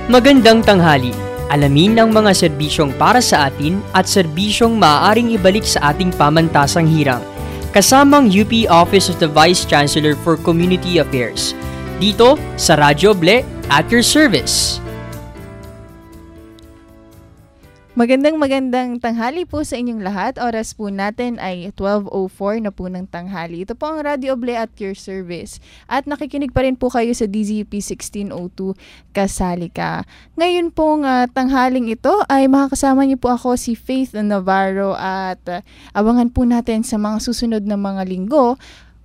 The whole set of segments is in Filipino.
Magandang tanghali. Alamin ang mga serbisyong para sa atin at serbisyong maaaring ibalik sa ating pamantasang hirang. Kasamang UP Office of the Vice Chancellor for Community Affairs. Dito sa Radyo Ble at your service. Magandang tanghali po sa inyong lahat. Oras po natin ay 12:04 na po ng tanghali. Ito po ang Radio Ble at your service. At nakikinig pa rin po kayo sa DZUP 1602 Kasali Ka. Ngayon pong tanghaling ito ay makakasama niyo po ako si Faith Navarro at abangan po natin sa mga susunod na mga linggo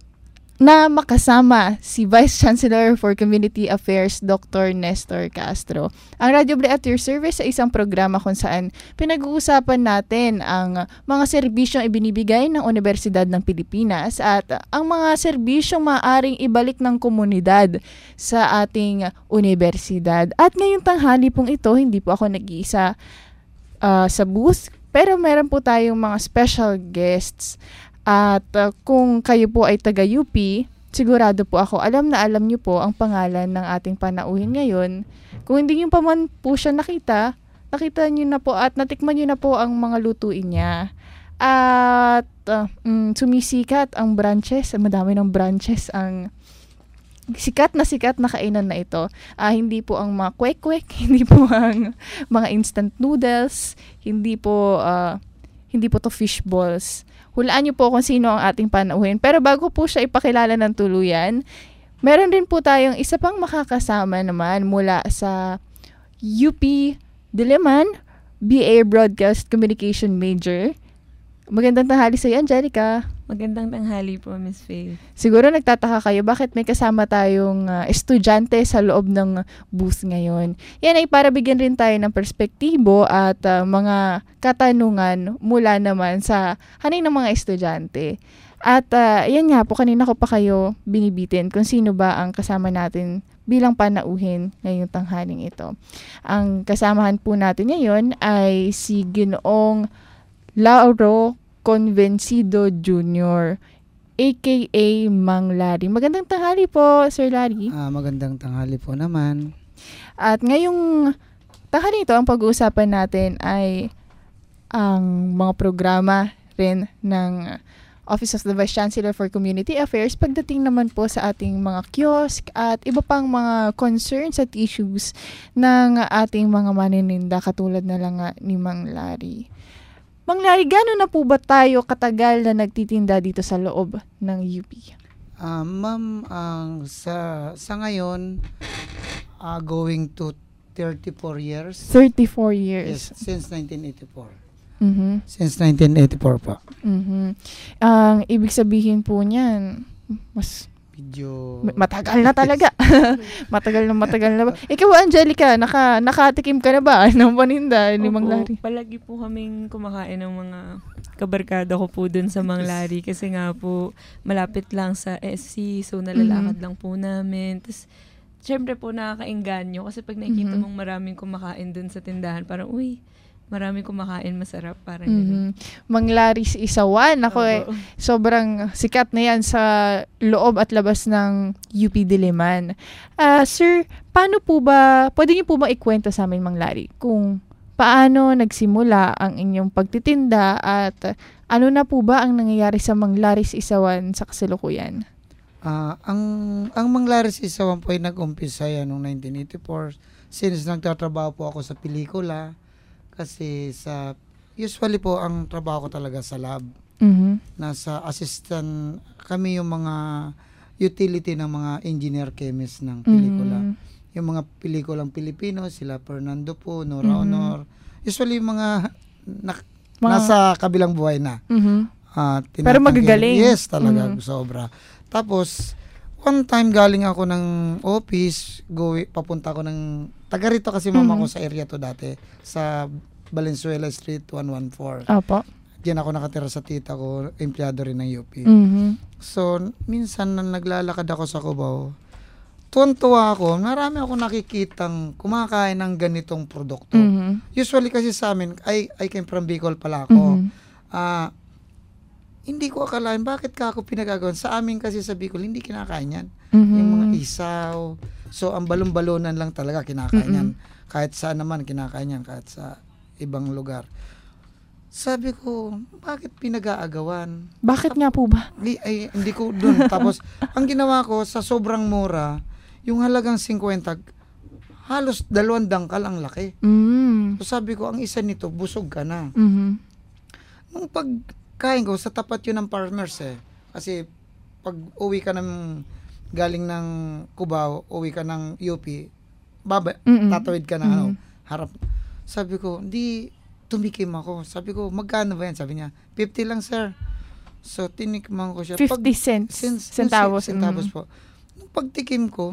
na makasama si Vice Chancellor for Community Affairs, Dr. Nestor Castro. Ang Radio Ble at your service ay isang programa kung saan pinag-uusapan natin ang mga serbisyong ibinibigay ng Universidad ng Pilipinas at ang mga serbisyong maaaring ibalik ng komunidad sa ating universidad. At ngayong tanghali pong ito, hindi po ako nag-iisa sa booth, pero meron po tayong mga special guests. At kung kayo po ay taga-UP, sigurado po ako, alam niyo po ang pangalan ng ating panauhin ngayon. Kung hindi niyo pa man po siya nakita niyo na po at natikman niyo na po ang mga lutuin niya. At sumisikat ang branches, madami ng branches ang sikat na kainan na ito. Hindi po ang mga kwek-kwek, hindi po ang mga instant noodles, hindi po to fish balls. Hulaan niyo po kung sino ang ating panauhin. Pero bago po siya ipakilala ng tuluyan, meron din po tayong isa pang makakasama naman mula sa UP Diliman, BA Broadcast Communication Major. Magandang tanghali sa iyo, Angelica. Magandang tanghali po, Miss Faye. Siguro nagtataka kayo bakit may kasama tayong estudyante sa loob ng booth ngayon. Yan ay para bigyan rin tayo ng perspektibo at mga katanungan mula naman sa haning ng mga estudyante. At yan nga po, kanina ko pa kayo binibitin kung sino ba ang kasama natin bilang panauhin ngayong tanghaling ito. Ang kasamahan po natin ngayon ay si Ginoong Lauro Convencido Jr., aka Mang Larry. Magandang tanghali po, Sir Larry. Magandang tanghali po naman. At ngayong tanghali ito, ang pag-uusapan natin ay ang mga programa rin ng Office of the Vice Chancellor for Community Affairs pagdating naman po sa ating mga kiosk at iba pang mga concerns at issues ng ating mga manininda katulad na lang ni Mang Larry. Mang Larry, gano'n na po ba tayo katagal na nagtitinda dito sa loob ng UP? Ma'am, sa ngayon, going to 34 years. 34 years? Yes, since 1984. Mm-hmm. Since 1984 pa. Mm-hmm. Ang ibig sabihin po niyan, mas medyo matagal na talaga. matagal na ba? Ikaw, Angelica, nakatikim ka na ba ng paninda ni Mang Larry? Palagi po kaming kumakain ng mga kabarkada ko po dun sa Mang Larry kasi nga po malapit lang sa SC, so nalalakad lang po namin. Tapos syempre po nakakainganyo kasi pag nakikita mong maraming kumakain dun sa tindahan, parang maraming kumakain, masarap, parang gano'n. Mang Larry's Isawan. Ako sobrang sikat na yan sa loob at labas ng UP Diliman. Sir, pwede niyo po ba ikwento sa amin, Mang Larry, kung paano nagsimula ang inyong pagtitinda at ano na po ba ang nangyayari sa Mang Larry's Isawan sa kasalukuyan? Ang Mang Larry's Isawan po ay nag-umpisa yan noong 1984 since nagtatrabaho po ako sa pelikula. Kasi usually po ang trabaho ko talaga sa lab. Mm-hmm. Nasa assistant kami, yung mga utility ng mga engineer chemist ng pelikula. Mm-hmm. Yung mga pelikulang Pilipino, sila Fernando po, Nora Honor. Usually yung mga nasa kabilang buhay na. Mm-hmm. Pero magagaling. Yes, talaga, sobra. Tapos, one time galing ako ng office, papunta ako ng taga rito kasi mama ko sa area to dati, sa Valenzuela Street 114. Opo. Diyan ako nakatira sa tita ko, empleyado rin ng UP. Mm-hmm. So, minsan na naglalakad ako sa Cubao, tuwan-tuwa ako, marami ako nakikitang kumakain ng ganitong produkto. Mm-hmm. Usually kasi sa amin, I came from Bicol pala ako. Mm-hmm. Hindi ko akalain bakit ka ako pinagagawan. Sa amin kasi sa Bicol, hindi kinakain yan. Mm-hmm. Yung mga isaw, So, ang balon-balonan lang talaga kinakain yan. Kahit saan naman kinakain yan, kahit sa ibang lugar. Sabi ko, bakit pinag-aagawan? Bakit nga po ba? Hindi ko dun. Tapos, ang ginawa ko, sa sobrang mura, yung halagang 50, halos 2 dangkal ang laki. So, sabi ko, ang isa nito, busog ka na. Nung pagkain ko, sa tapat yun ng Farmers Kasi, pag uwi ka galing ng Cubao, uwi ka ng UP, tatawid ka na harap. Sabi ko, tumikim ako. Sabi ko, magkano ba yan? Sabi niya, 50 lang, sir. So, tinikman ko siya. 50 cents. Centavos. Centavos po. Nung pagtikim ko,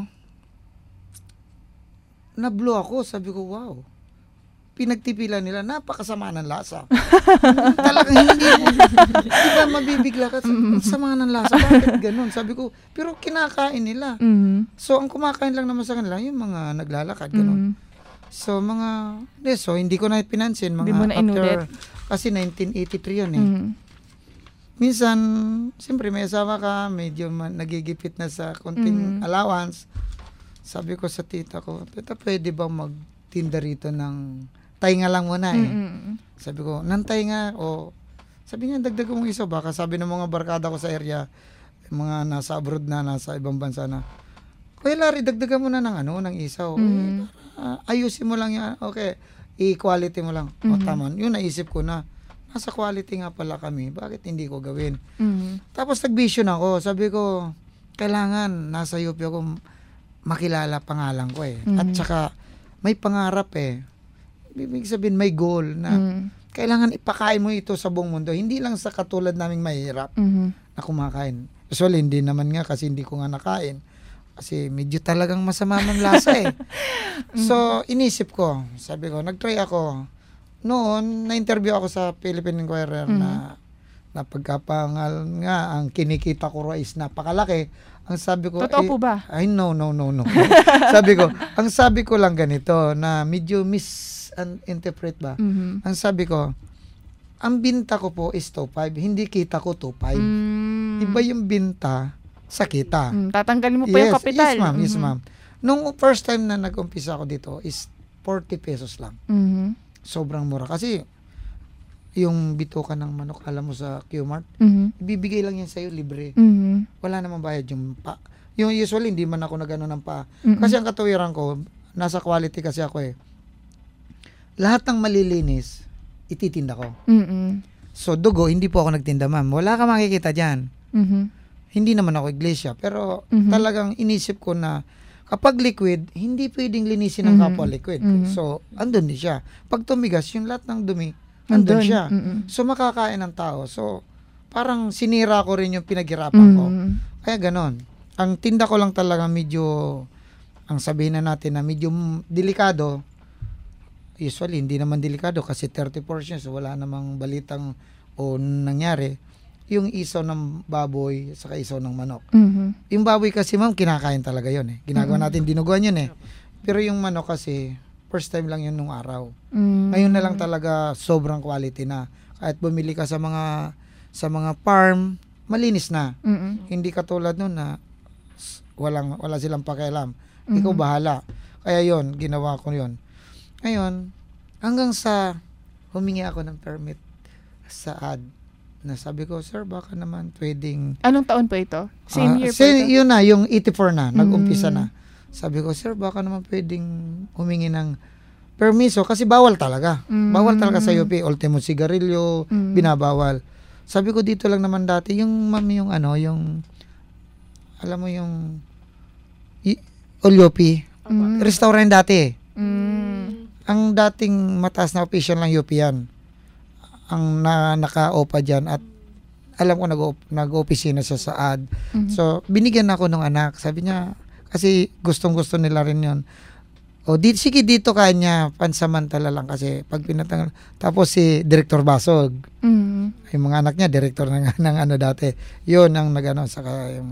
nablo ako. Sabi ko, wow. Pinagtipilan nila, napakasama ng lasa. Talagang hindi ka mabibigla ka. Sama ng lasa. Bakit ganun? Sabi ko, pero kinakain nila. So, ang kumakain lang naman sa kanila, yung mga naglalakad, ganun. So, hindi ko na pinansin. Hindi mo na inulit. Kasi 1983 yun Minsan, siyempre may asawa ka, medyo nagigipit na sa konting allowance. Sabi ko sa tita ko, tita, pwede ba magtinda rito ng tainga lang muna Sabi ko, ng tainga o sabi niya, dagdag mong isa. Baka sabi ng mga barkada ko sa area, mga nasa abroad na, nasa ibang bansa na, Kuya Larry, dagdagan mo na ng isaw. Ayusin mo lang yan. Okay, i-quality mo lang. O, tama. Yun, naisip ko na, nasa quality nga pala kami. Bakit hindi ko gawin? Tapos nag-vision ako. Sabi ko, kailangan nasa UP ako makilala pangalan ko At saka, may pangarap Ibig sabihin, may goal na kailangan ipakain mo ito sa buong mundo. Hindi lang sa katulad naming mahirap na kumakain. Usually, hindi naman nga kasi hindi ko nga nakain. Kasi medyo talagang masama ng lasa So, inisip ko. Sabi ko, nag-try ako. Noon, na-interview ako sa Philippine Inquirer na pagkapangal nga, ang kinikita ko is napakalaki. Ang sabi ko, totoo po ba? Ay, no. Ang sabi ko lang ganito, na medyo misinterpret ba? Ang sabi ko, ang binta ko po is 2.5, hindi kita ko 2.5. Iba yung binta sa kita. Tatanggalin mo pa yung kapital. Yes, ma'am. Nung first time na nag-umpisa ako dito is 40 pesos lang. Sobrang mura. Kasi, yung bituka ng manok, alam mo sa Q-Mart, ibibigay lang yan sa'yo, libre. Wala namang bayad yung pa. Yung usually, hindi man ako nagano ng pa. Kasi ang katuwiran ko, nasa quality kasi ako Lahat ng malilinis, ititinda ko. So, dugo, hindi po ako nagtinda, ma'am. Wala ka makikita dyan. Hindi naman ako iglesia. Pero, talagang inisip ko na, kapag liquid, hindi pwedeng linisin ng kapwa liquid. So, andun din siya. Pag tumigas, yung lahat ng dumi, andun siya. So, makakain ng tao. So, parang sinira ko rin yung pinaghirapan ko. Kaya ganon. Ang tinda ko lang talaga medyo, ang sabihin na natin na medyo delikado. Usually, hindi naman delikado kasi 30 portions. Wala namang balitang o nangyari. Yung isaw ng baboy saka isaw ng manok. Yung baboy kasi, ma'am, kinakain talaga yun Ginagawa natin, dinuguan yun Pero yung manok kasi, first time lang yun nung araw. Ngayon na lang talaga sobrang quality na. Kahit bumili ka sa mga farm, malinis na. Hindi katulad nun na wala silang pakialam. Ikaw bahala. Kaya yon, ginawa ko yon. Ngayon, hanggang sa humingi ako ng permit sa ad. Na sabi ko, sir, baka naman pwedeng... Anong taon po ito? Same year po ito? Yun na, yung 84 na, nag-umpisa na. Sabi ko, sir, baka naman pwedeng humingi ng permiso kasi bawal talaga. Bawal talaga sa UP. Ultimo sigarilyo, binabawal. Sabi ko, dito lang naman dati, yung mami, yung alam mo yung Olyopi, restaurant dati. Ang dating mataas na official ng UP yan. Ang naka-opa dyan at alam ko nag-opisina siya sa ad. So, binigyan ako ng anak. Sabi niya, kasi gustong-gusto nila rin yun. Sige dito kanya, pansamantala lang kasi pag pinatanggal. Tapos si Director Basog, yung mga anak niya, director ng dati. Yun ang saka yung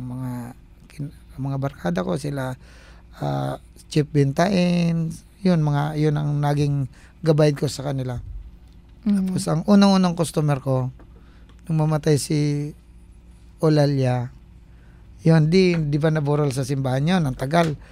mga barkada ko, sila Chief Bintain, yun ang naging gabay ko sa kanila. Tapos ang unang-unang customer ko nung mamatay si Olalia, yun, di ba naburol sa simbahan yun, ang tagal.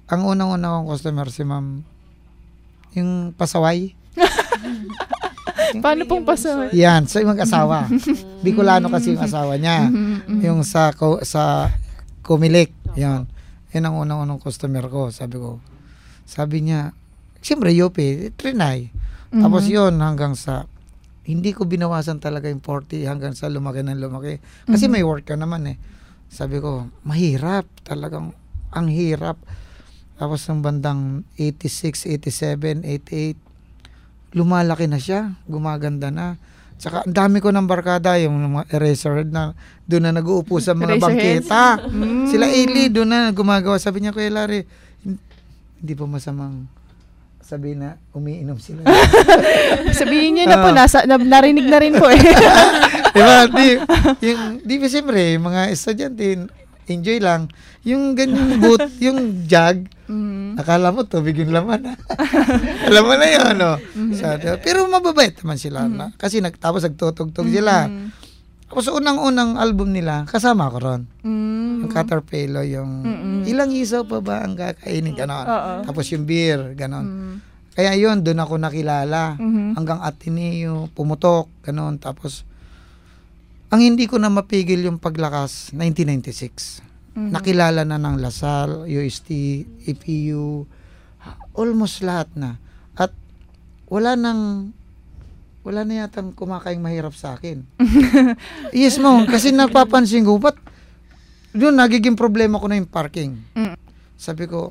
ang unang-una kong customer si ma'am, yung pasaway. Paano pong pasaway? Yan, sa mag-asawa. Bicolano kasi yung asawa niya. Yung sa Comelec. Yan. Yan ang unang-unang customer ko. Sabi niya, siyempre, Yope, trinay. Tapos yun, hanggang sa, hindi ko binawasan talaga yung 40 hanggang sa lumaki ng lumaki. Kasi may work ka naman eh. Sabi ko, mahirap. Talagang, ang hirap. Tapos ng bandang 86, 87, 88, lumalaki na siya. Gumaganda na. Tsaka, ang dami ko ng barkada, yung mga eraserhead na doon na nag-uupo sa mga bangketa. Sila Eli, doon na gumagawa. Sabi niya, Kuya Larry, hindi pa masamang sabi na umiinom sila. Sabihin niyo na po, narinig na rin po eh. Diba? Di ba siyempre, mga estudyante, enjoy lang. Yung ganyan yung jug, akala mo tubig yung laman. Alam mo na yun, no? Pero mababait naman sila. Kasi tapos nagtutugtog sila. Tapos unang-unang album nila, kasama ko ron. Yung Caterpillar, yung ilang isaw pa ba ang kakainin, gano'n. Tapos yung beer, gano'n. Kaya yun, doon ako nakilala. Hanggang Ateneo, pumutok, gano'n. Tapos, ang hindi ko na mapigil yung paglakas, 1996. Nakilala na ng Lasal, UST, EPU, almost lahat na. At wala na yatang kumakaing mahirap sa akin. Yes mo, kasi napapansin ko, ba't yun, nagiging problema ko na yung parking. Sabi ko,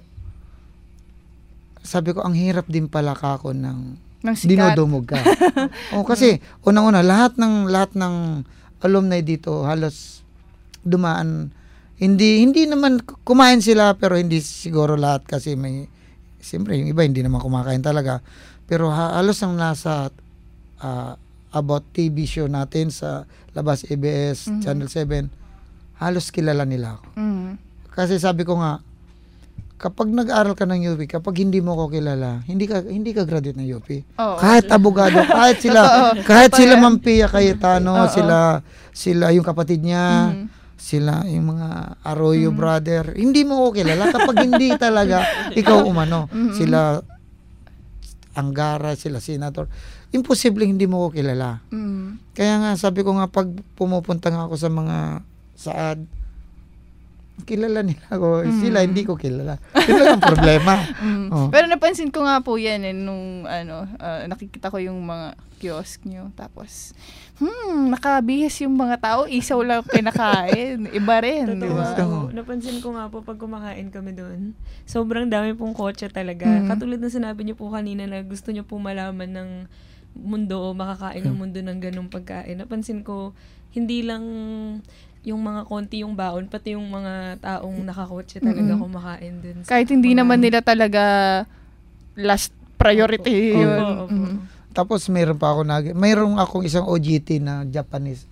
ang hirap din pala kako ng dinodumog ka. Kasi, unang-una, lahat ng alumni dito, halos dumaan, hindi naman kumain sila, pero hindi siguro lahat kasi siyempre, yung iba hindi naman kumakain talaga. Pero halos ang nasa about TV show natin sa labas ABS, Channel 7, halos kilala nila ako. Kasi sabi ko nga, kapag nag-aral ka ng UP, kapag hindi mo ko kilala, hindi ka graduate ng UP. Kahit abogado, kahit sila Ma'am Pia Cayetano, sila yung kapatid niya, sila yung mga Arroyo brother, hindi mo ko kilala kapag hindi talaga ikaw umano. Sila Angara, sila Senator, imposible hindi mo ko kilala. Kaya nga sabi ko nga, pag pumupunta nga ako sa mga saad, kilala nila ako, sila hindi ko kilala. Yun lang ang problema. Pero napansin ko nga po yan nung nakikita ko yung mga kiosk nyo, tapos nakabihis yung mga tao, isaw lang kinakain, iba rin, di ba? Napansin ko nga po pag kumakain kami doon, sobrang dami pong kotse talaga. Katulad na sinabi niyo po kanina na gusto niyo po malaman ng mundo o makakain ng mundo ng ganung pagkain. Napansin ko, hindi lang yung mga konti yung baon, pati yung mga taong nakakotse talaga kumakain dun. Kahit hindi naman nila talaga last priority yun. Tapos mayroon mayroon akong isang OJT na Japanese,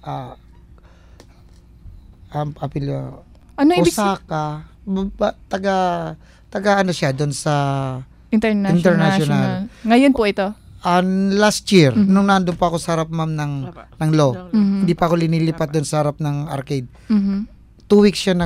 apelyo, ano Osaka, taga ano siya doon sa international. Ngayon po ito? Last year, nung nandun pa ako sa harap ma'am ng law, hindi pa ako linilipat doon sa harap ng arcade. 2 weeks siya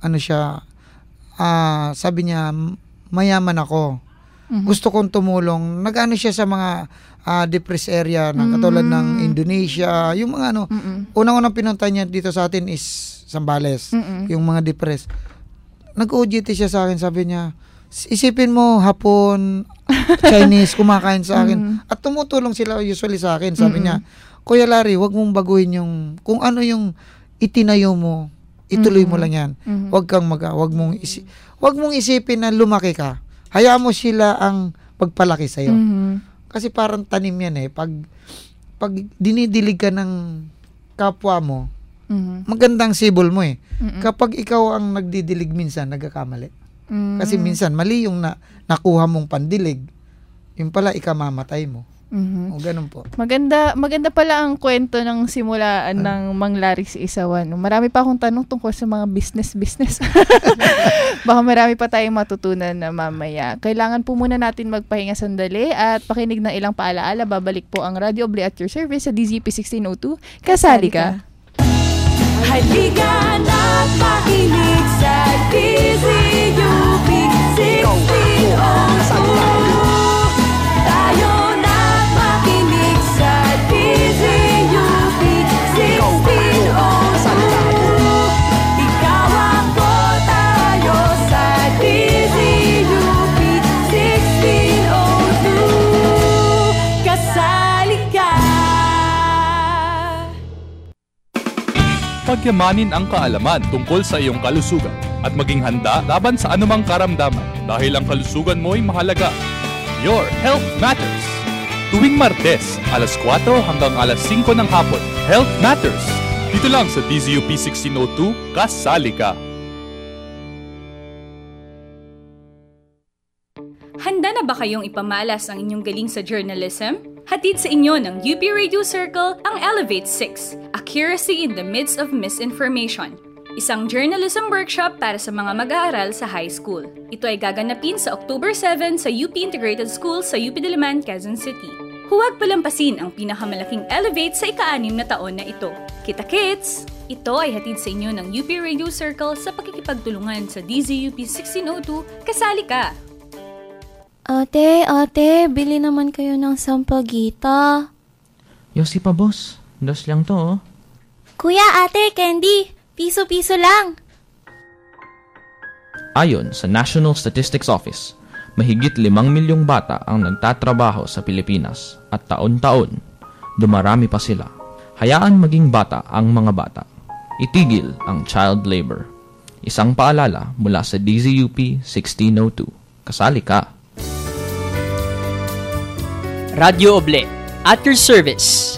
sabi niya, mayaman ako. Gusto kong tumulong. Nag-ano siya sa mga depressed area ng katulad ng Indonesia, yung mga unang-unang pinunta niya dito sa atin is Zambales, yung mga depressed. Nag-OJT siya sa akin, sabi niya, isipin mo hapon, Chinese, kumakain sa akin. At tumutulong sila usually sa akin. Sabi niya, Kuya Larry, wag mong baguhin kung ano yung itinayo mo, ituloy mo lang yan. Wag mong isipin na lumaki ka. Hayaan mo sila ang pagpalaki sa'yo. Kasi parang tanim yan eh. Pag dinidilig ka ng kapwa mo, magandang sibol mo eh. Kapag ikaw ang nagdidilig minsan, nagkakamali. Kasi minsan, mali yung nakuha mong pandilig. Yung pala, ikamamatay mo. O ganun po. Maganda pala ang kwento ng simulaan ng Mang Larry sa Isawan. Marami pa akong tanong tungkol sa mga business. Baka marami pa tayong matutunan na mamaya. Kailangan po muna natin magpahinga sandali at pakinig ng ilang paalaala. Babalik po ang Radio Oble at your service sa DZP 1602. Kasali ka! Halika na't makinig sa DZUP 1602. pagyamanin ang kaalaman tungkol sa iyong kalusugan at maging handa laban sa anumang karamdaman dahil ang kalusugan mo ay mahalaga. Your Health Matters. Tuwing Martes, alas 4 hanggang alas 5 ng hapon. Health Matters. Dito lang sa DZUP 1602, kasali ka. Handa na ba kayong ipamalas ang inyong galing sa journalism? Hatid sa inyo ng UP Radio Circle ang Elevate 6, Accuracy in the Midst of Misinformation. Isang journalism workshop para sa mga mag-aaral sa high school. Ito ay gaganapin sa October 7 sa UP Integrated School sa UP Diliman, Quezon City. Huwag palampasin ang pinakamalaking Elevate sa ika-6 na taon na ito. Kita-kits! Ito ay hatid sa inyo ng UP Radio Circle sa pakikipagtulungan sa DZUP 1602, kasali ka! Ate, bili naman kayo ng sampagita. Yosi pa, boss. 2 lang to, oh. Kuya, ate, candy. Piso-piso lang. Ayon sa National Statistics Office, mahigit 5 milyong bata ang nagtatrabaho sa Pilipinas at taon-taon, dumarami pa sila. Hayaan maging bata ang mga bata. Itigil ang child labor. Isang paalala mula sa DZUP 1602. Kasali ka. Radio Oble, at your service.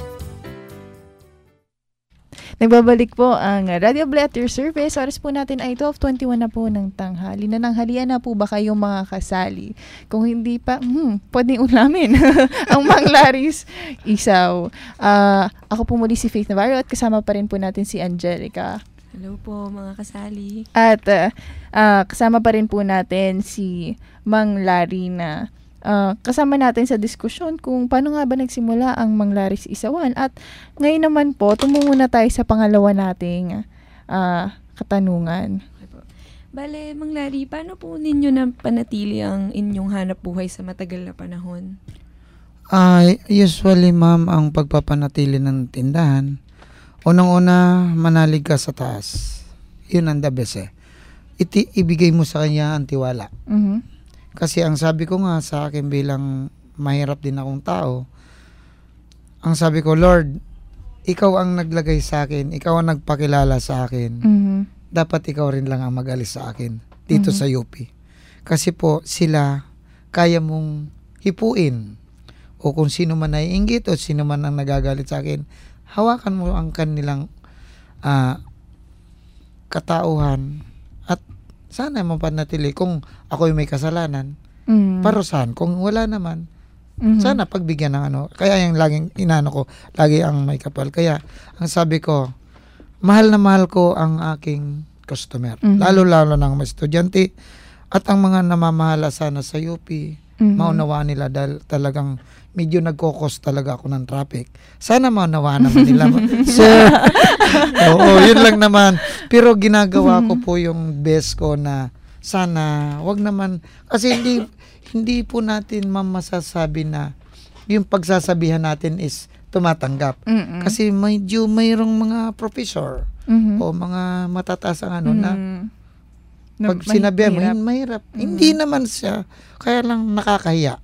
Nagbabalik po ang Radio Oble at your service. Oras po natin ay 12:21 na po ng tanghali. Nananghalian na po ba kayong mga kasali? Kung hindi pa, pwedeng ulamin ang Manglaris Isaw. Ako po muli si Faith Navarro at kasama pa rin po natin si Angelica. Hello po mga kasali. At kasama pa rin po natin si Mang Larry na kasama natin sa diskusyon kung paano nga ba nagsimula ang Manglaris Isawan. At ngayon naman po, tumungo na tayo sa pangalawa nating katanungan. Bale, Mang Larry, paano po ninyo na panatili ang inyong hanap buhay sa matagal na panahon? Usually, ma'am, ang pagpapanatili ng tindahan, unang-una, manalig ka sa taas. Yun ang the best, ibigay mo sa kanya ang tiwala. Mm-hmm. Kasi ang sabi ko nga sa akin bilang mahirap din akong tao, ang sabi ko, Lord, ikaw ang naglagay sa akin, ikaw ang nagpakilala sa akin. Mm-hmm. Dapat ikaw rin lang ang mag-alis sa akin dito sa UP. Kasi po sila kaya mong hipuin, o kung sino man naiinggit o sino man ang nagagalit sa akin, hawakan mo ang kanilang katauhan at sana mapanatili. Kung ako may kasalanan, parusahan. Kung wala naman, sana pagbigyan ng Kaya yung laging inano ko, lagi ang may kapal. Kaya ang sabi ko, mahal na mahal ko ang aking customer. Lalo-lalo ng mga estudyante at ang mga namamahala sana sa UP. Maunawaan nila dahil talagang medyo nagkokos talaga ako ng traffic. Sana maunawaan naman nila. Sir, oo, yun lang naman. Pero ginagawa ko po yung best ko na sana, wag naman, kasi hindi po natin masasabi na yung pagsasabihan natin is tumatanggap. Kasi medyo mayroong mga professor o mga matataas ang na pag sinabi mo, mahirap. Hindi naman siya. Kaya lang nakakahiya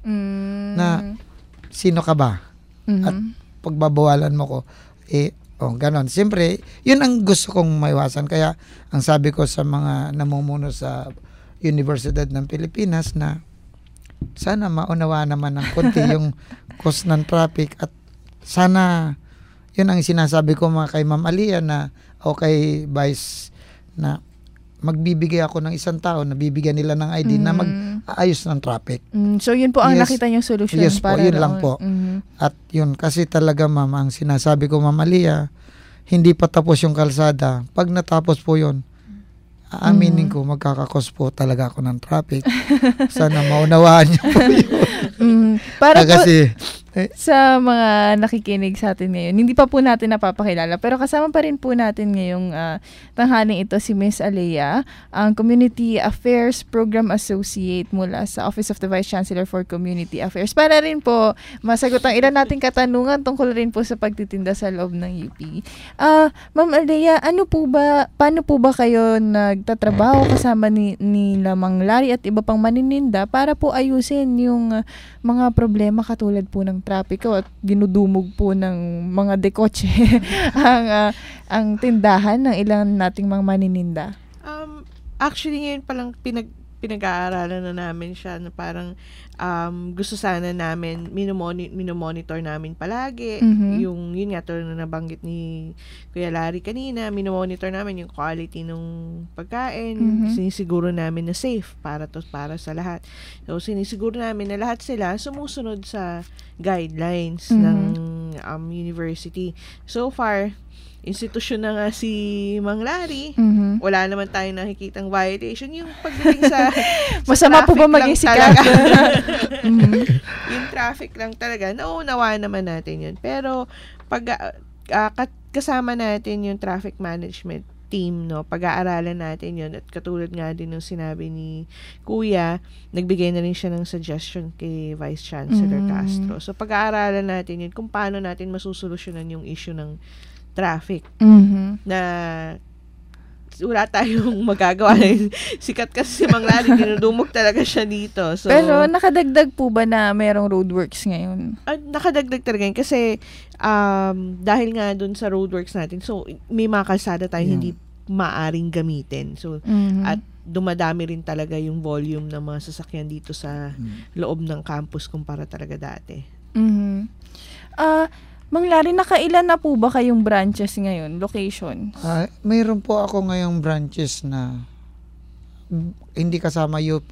na sino ka ba? At pagbabawalan mo ko, ganon. Siyempre, yun ang gusto kong maiwasan. Kaya, ang sabi ko sa mga namumuno sa Universidad ng Pilipinas na sana maunawaan naman ng konti yung cost ng traffic at sana, yun ang sinasabi ko mga kay Ma'am Alia na o kay Vice na magbibigay ako ng isang tao na bibigyan nila ng ID na mag-aayos ng traffic. So yun po ang nakita niyong solusyon. Yes po, yun lang po. At yun, kasi talaga ma'am, ang sinasabi ko Ma'am Alia, hindi pa tapos yung kalsada. Pag natapos po yun, aaminin ko, magkakakos po talaga ako ng traffic. Sana maunawaan niyo po yun. Para kasi, sa mga nakikinig sa atin ngayon, hindi pa po natin napapakilala, pero kasama pa rin po natin ngayong tanghaling ito si Miss Alea, ang Community Affairs Program Associate mula sa Office of the Vice Chancellor for Community Affairs. Para rin po masagot ang ilan nating katanungan tungkol rin po sa pagtitinda sa loob ng UP. Ma'am Alea, paano po ba kayo nagtatrabaho kasama ni Mang Larry at iba pang manininda para po ayusin yung mga problema katulad po ng trapiko at dinudumog po ng mga dekotse ang tindahan ng ilang nating mga manininda? Actually, ngayon palang pinag-aaralan na namin siya na parang gusto sana namin minomonitor namin palagi yung yun nga tulad na nabanggit ni Kuya Larry kanina, minomonitor namin yung quality ng pagkain, sinisiguro namin na safe para sa lahat. So sinisiguro namin na lahat sila sumusunod sa guidelines ng university. So far institusyon na nga si Mang Larry, wala naman tayong nakikitang violation. Yung pagdating sa masama po ba maging sikat? Yung traffic lang talaga, nauunawa naman natin yun. Pero pag kasama natin yung traffic management team, no, pag-aaralan natin yun, at katulad nga din ng sinabi ni Kuya, nagbigay na rin siya ng suggestion kay Vice Chancellor Castro. So pag-aaralan natin yun kung paano natin masusolusyonan yung issue ng traffic na wala tayong magagawa. Sikat kasi si Mang Larry, dinudumog talaga siya dito. So, pero nakadagdag po ba na merong roadworks ngayon? Nakadagdag talaga yun kasi dahil nga dun sa roadworks natin, so may mga kalsada tayong hindi maaring gamitin. So at dumadami rin talaga yung volume ng mga sasakyan dito sa loob ng campus kumpara talaga dati. Mang Larry, nakailan na po ba kayong branches ngayon, location? Mayroon po ako ngayong branches na hindi kasama UP,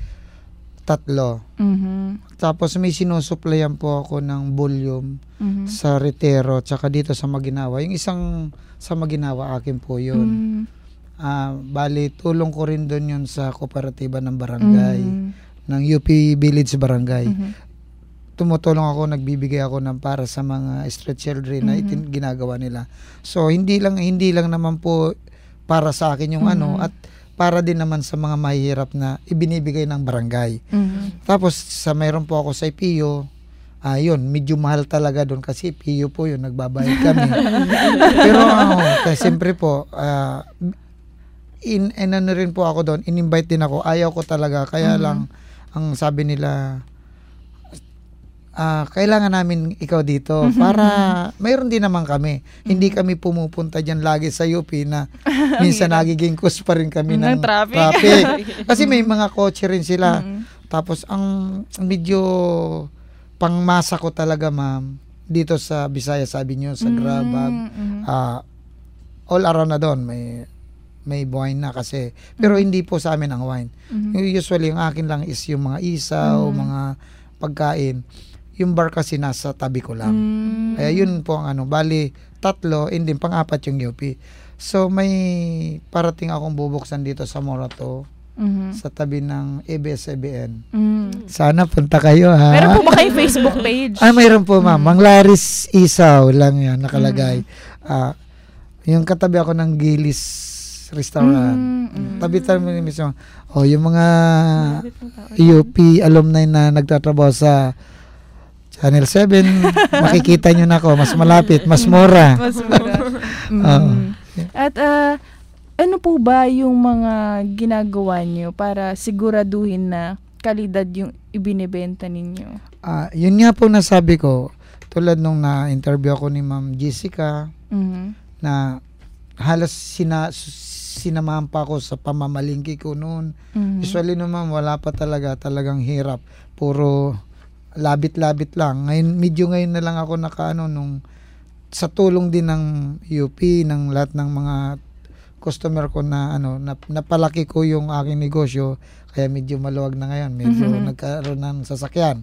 3. Tapos may sinusuplayan po ako ng volume sa Retero tsaka dito sa Maginawa. Yung isang sa Maginawa, akin po yun. Bali, tulong ko rin doon yun sa kooperatiba ng barangay, ng UP Village Barangay. Tumutulong ako, nagbibigay ako ng para sa mga street children na ginagawa nila. So hindi lang naman po para sa akin yung at para din naman sa mga mahihirap na ibinibigay ng barangay. Tapos mayroon po ako sa PIO. Yun, medyo mahal talaga doon kasi PIO po yun, nagbabayad kami. Pero kasi siyempre po ano rin po ako doon, in-invite din ako. Ayaw ko talaga, kaya lang ang sabi nila, kailangan namin ikaw dito para mayroon din naman kami. Hindi kami pumupunta dyan lagi sa UP na minsan nagiging cause pa rin kami ng traffic. Kasi may mga kotse rin sila. Tapos ang medyo pangmasa ko talaga, ma'am, dito sa Bisaya, sabi nyo, sa Grabag, all around na doon may wine na kasi. Pero hindi po sa amin ang wine. Usually yung akin lang is yung mga isaw, mga pagkain. Yung bar kasi nasa tabi ko lang. Kaya yun po ang bali 3, and then pang-4 yung UP. So may parating akong bubuksan dito sa Morato, sa tabi ng ABS-CBN. Sana punta kayo, ha. Meron po ba kayo Facebook page? Mayroon po, ma'am. Mang Larry's Isaw lang yan nakalagay. Yung katabi ako ng Gilis Restaurant. Tabi-tabi mismo. Yung mga UP alumni na nagtatrabaho sa Channel 7, makikita nyo na ako. Mas malapit, mas mura. Mas mura. At ano po ba yung mga ginagawa nyo para siguraduhin na kalidad yung ibinibenta ninyo? Yun nga po nasabi ko, tulad nung na-interview ako ni Ma'am Jessica, na halos sinamahan pa ako sa pamamalingki ko noon. Usually naman wala pa talagang hirap. Puro labit-labit lang. Ngayon na lang ako nung sa tulong din ng UP, ng lahat ng mga customer ko na napalaki ko yung aking negosyo, kaya medyo maluwag na ngayon, medyo nagkaroon ng sasakyan.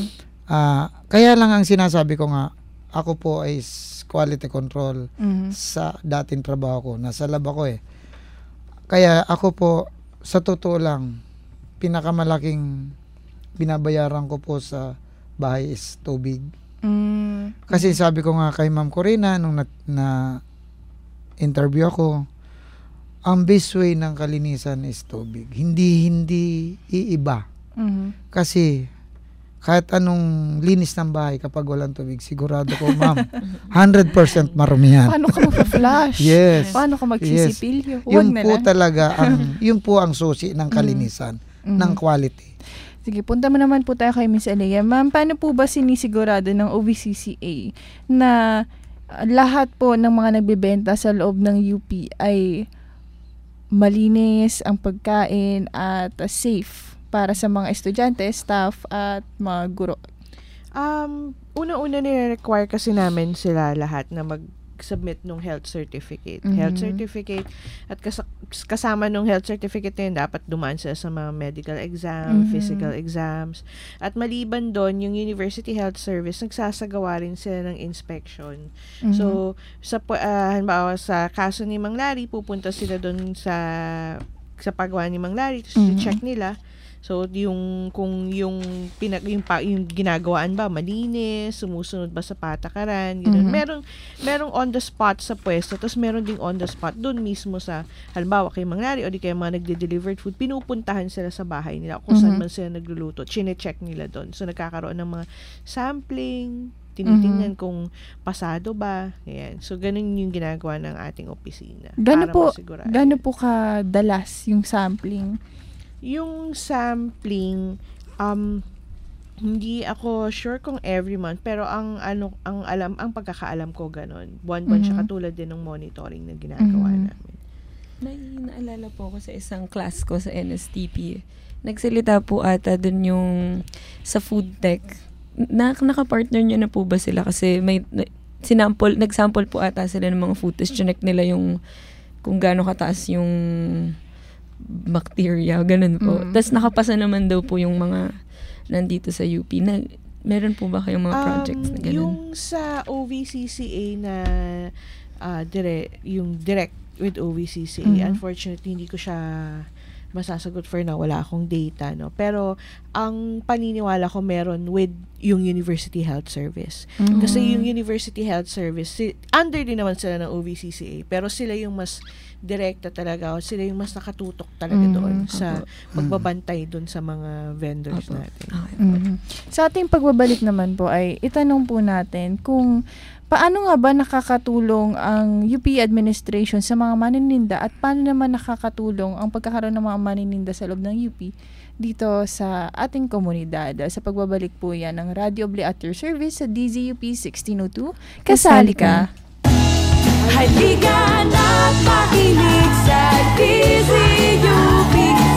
Kaya lang ang sinasabi ko nga, ako po ay quality control sa dating trabaho ko. Nasa lab ako Kaya ako po, sa totoo lang, pinakamalaking binabayaran ko po sa bahay is tubig. Kasi sabi ko nga kay Ma'am Corina nung na interview ako, ang best way ng kalinisan is tubig. Hindi iiba. Kasi kahit anong linis ng bahay kapag walang tubig, sigurado ko, ma'am, 100% marumihan. Paano ka mag-flush? Yes. Paano ka magsisipilyo? Yun po talaga yun po ang susi ng kalinisan. ng quality. Sige, punta mo naman po tayo kay Miss Alea. Ma'am, paano po ba sinisigurado ng OVCCA na lahat po ng mga nagbebenta sa loob ng UP ay malinis ang pagkain at safe para sa mga estudyante, staff at mga guro? Una-una nire-require kasi namin sila lahat na mag-submit ng health certificate. Health certificate at kasama ng health certificate na yun, dapat dumaan sila sa mga medical exam, physical exams. At maliban doon, yung University Health Service, nagsasagawa rin sila ng inspection. So, halimbawa sa kaso ni Mang Larry, pupunta sila doon sa paggawa ni Mang Larry, tapos check nila. So, yung ginagawaan ba, malinis, sumusunod ba sa patakaran, gano'n. Merong on the spot sa pwesto, tapos meron ding on the spot doon mismo sa, halimbawa kay Mang Larry, o di kaya mga nagde-delivered food, pinupuntahan sila sa bahay nila, kung saan man sila nagluluto, chine-check nila doon. So, nagkakaroon ng mga sampling, tinitingnan kung pasado ba. Ayan. So, ganun yung ginagawa ng ating opisina. Gano po kadalas yung sampling? Yung sampling, hindi ako sure kung every month, pero ang pagkakaalam ko ganun. Buwan-buwan siya, katulad din ng monitoring na ginagawa namin. Naalala po ako sa isang class ko sa NSTP. Nagsalita po ata dun yung sa food tech. Naka-partner niyo na po ba sila? Kasi may nag-sample po ata sila ng mga food test. Chinek nila yung kung gaano kataas yung bacteria, ganun po. Tapos nakapasa naman daw po yung mga nandito sa UP. Meron po ba kayong mga projects na ganun? Yung sa OVCCA na direct with OVCCA, unfortunately, hindi ko siya masasagot for now. Wala akong data, no? Pero, ang paniniwala ko meron with yung University Health Service. Kasi yung University Health Service, under din naman sila ng OVCCA, pero sila yung mas direkta talaga, o sila yung mas nakatutok talaga doon sa pagbabantay doon sa mga vendors natin. Sa ating pagbabalik naman po ay itanong po natin kung paano nga ba nakakatulong ang UP administration sa mga manininda at paano naman nakakatulong ang pagkakaroon ng mga manininda sa loob ng UP dito sa ating komunidad. Sa pagbabalik po yan ng Radio Oble at your service sa DZUP 1602. Kasali ka! Halika na't makinig sa DZUP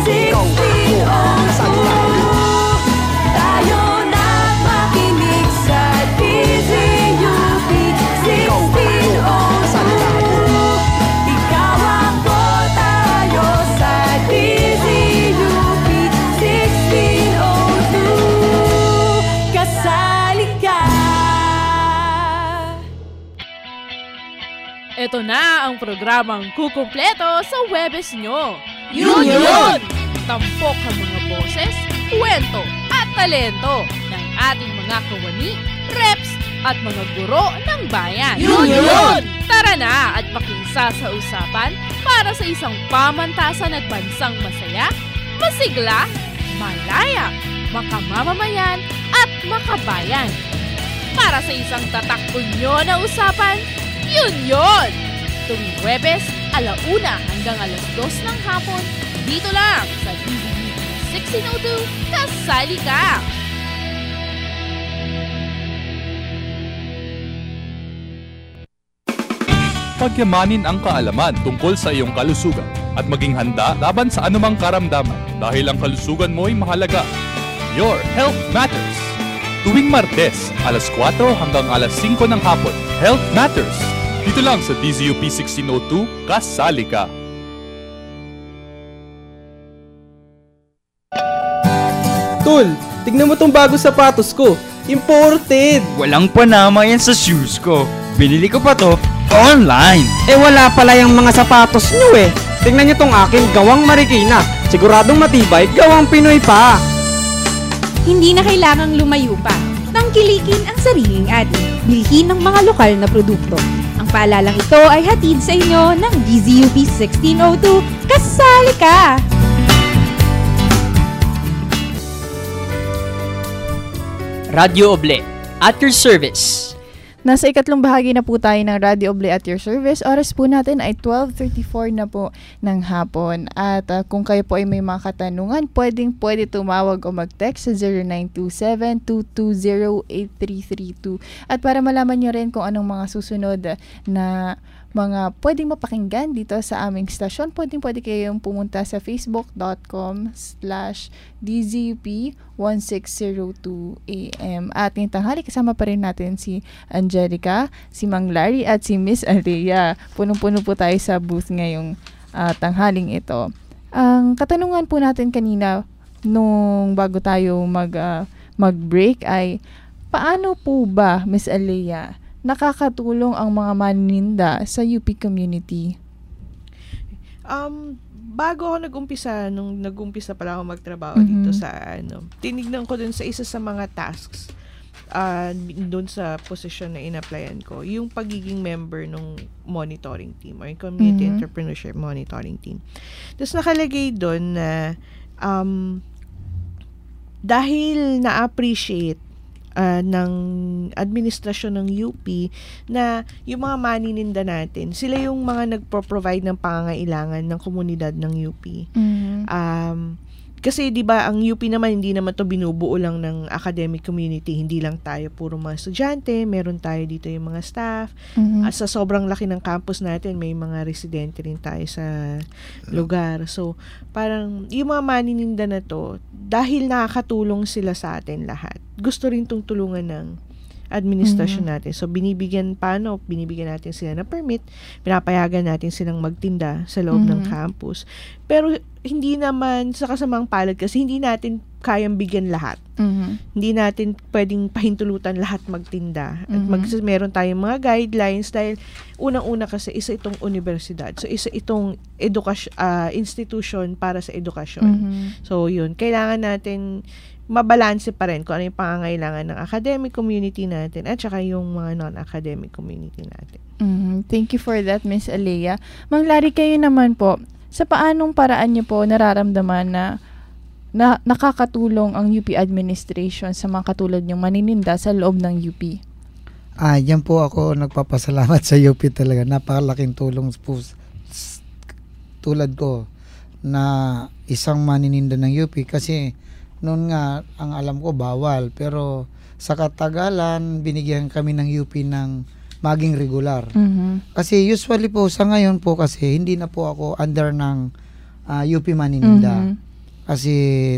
1602. Tayo na't makinig sa DZUP 1602. Ikaw ako, tayo sa DZUP 1602. Kasali ka! Ito na ang programang kukumpleto sa Webes nyo. Yun! Tampok ang mga boses, kwento at talento ng ating mga kawani, reps at mga guro ng bayan. Yun! Tara na at makiisa sa usapan para sa isang pamantasan at bansang masaya, masigla, malaya, makamamamayan at makabayan. Para sa isang tatakbo na usapan, yun! Tuwing Huwebes, 1:00 hanggang 2:00 ng hapon, dito lang sa DZUP 1602, kasali ka! Pagyamanin ang kaalaman tungkol sa iyong kalusugan at maging handa laban sa anumang karamdaman dahil ang kalusugan mo'y mahalaga. Your Health Matters. Tuwing Martes, 4:00 hanggang 5:00 ng hapon, Health Matters. Dito lang sa DZUP 1602, kasali ka. Tol, tignan mo tong bago sapatos ko. Imported! Walang panama yan sa shoes ko. Binili ko pa to online. Wala pala yung mga sapatos nyo eh. Tingnan nyo tong akin, gawang Marikina. Siguradong matibay, gawang Pinoy pa. Hindi na kailangang lumayo pa. Tangkilikin ang sariling atin. Bilhin ng mga lokal na produkto. Ang paalalang ito ay hatid sa inyo ng DZUP 1602. Kasali ka! Radio Oble, at your service. Nasa ikatlong bahagi na po tayo ng Radio Oble at your service. Oras po natin ay 12:34 na po ng hapon. At kung kayo po ay may mga katanungan, pwede tumawag o mag-text sa 0927-220-8332. At para malaman nyo rin kung anong mga susunod na mga pwedeng mapakinggan dito sa aming stasyon, pwede kayong pumunta sa facebook.com/DZUP1602 AM. At ngayong tanghali, kasama pa rin natin si Angelica, si Mang Larry at si Miss Alea. Punong-puno po tayo sa booth ngayong tanghaling ito. Ang katanungan po natin kanina nung bago tayo mag-break ay, paano po ba, Miss Alea, nakakatulong ang mga maninda sa UP community? Bago ako nung nag-umpisa pala ako magtrabaho dito sa tinignan ko dun sa isa sa mga tasks dun sa posisyon na in-applyan ko, yung pagiging member ng monitoring team or community entrepreneurship monitoring team. Tapos nakalagay dun na dahil na-appreciate ng administrasyon ng UP na yung mga manininda natin, sila yung mga nagpo-provide ng pangangailangan ng komunidad ng UP. Kasi 'di ba ang UP naman hindi naman to binubuo lang ng academic community, hindi lang tayo puro mga estudyante, meron tayo dito yung mga staff. At sa sobrang laki ng campus natin, may mga residente rin tayo sa lugar. So, parang yung mga manininda na to, dahil nakakatulong sila sa atin lahat, gusto rin tong tulungan ng administrasyon natin. So, binibigyan natin sila ng permit, pinapayagan natin silang magtinda sa loob ng campus. Pero, hindi naman sa kasamang palad kasi hindi natin kayang bigyan lahat. Hindi natin pwedeng pahintulutan lahat magtinda. At meron tayong mga guidelines dahil unang-una kasi isa itong universidad. So, isa itong institution para sa edukasyon. So, yun. Kailangan natin mabalanse pa rin kung ano yung pangangailangan ng academic community natin at saka yung mga non-academic community natin. Thank you for that, Miss Alea. Mang Larry, kayo naman po, sa paanong paraan niyo po nararamdaman na nakakatulong ang UP administration sa mga katulad niyong manininda sa loob ng UP? Yan po ako nagpapasalamat sa UP talaga. Napakalaking tulong po tulad ko na isang manininda ng UP kasi noon nga, ang alam ko, bawal. Pero sa katagalan, binigyan kami ng UP ng maging regular. Kasi usually po, sa ngayon po kasi, hindi na po ako under ng UP Manininda. Kasi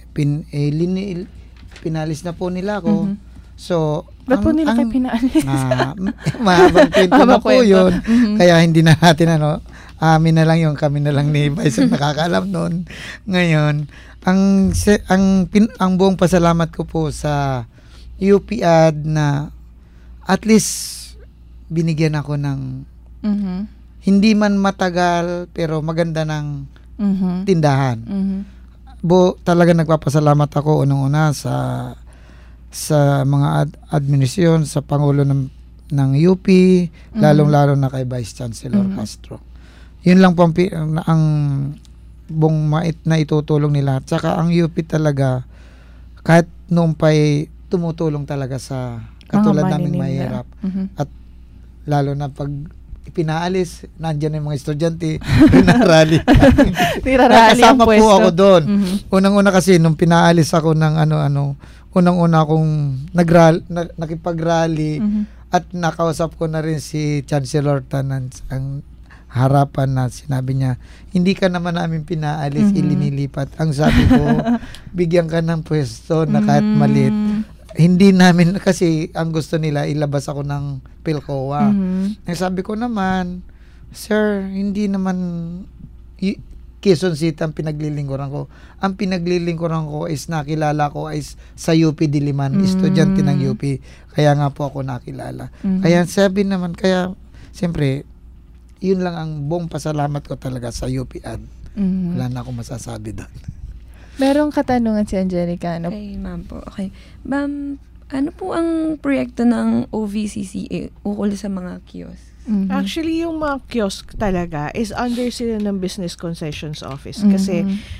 pinalis na po nila ako. So, ba't po nila kayo pinalis? Mahabang kwento na po yun. Kaya hindi na natin amin na lang yung kami na lang ni Vice nakakaalam noon. Ngayon, ang buong pasalamat ko po sa UP-AD na at least binigyan ako ng hindi man matagal pero maganda ng tindahan. Talaga nagpapasalamat ako unang-una sa mga administrasyon, sa Pangulo ng UP, lalong-lalo na kay Vice Chancellor Castro. Yun lang po ang buong mait na itutulong nila. Tsaka ang UP talaga, kahit noong pa'y tumutulong talaga sa katulad naming mahirap. At lalo na pag pinaalis, nandyan yung mga estudyante, pinarally. Kasama po ako doon. Unang-una kasi, nung pinaalis ako ng unang-una akong nakipag-rally at nakausap ko na rin si Chancellor Tanan ang harapan na sinabi niya, hindi ka naman namin pinaalis, ilinilipat. Ang sabi ko, bigyan ka ng pwesto na kahit maliit. Hindi namin, kasi ang gusto nila, ilabas ako ng PhilCOA. Ang sabi ko naman, sir, hindi naman Quezon City ang pinaglilingkuran ko. Ang pinaglilingkuran ko is nakilala ko is sa UP Diliman, estudyante ng UP. Kaya nga po ako nakilala. Kaya sabi naman, siyempre, yun lang ang buong pasalamat ko talaga sa UP-AD. Wala na akong masasabi doon. Merong katanungan si Angelica. Okay, ma'am po. Okay. Ma'am, ano po ang proyekto ng OVCCA ukol sa mga kiosk? Actually, yung mga kiosk talaga is under sila ng Business Concessions Office. Kasi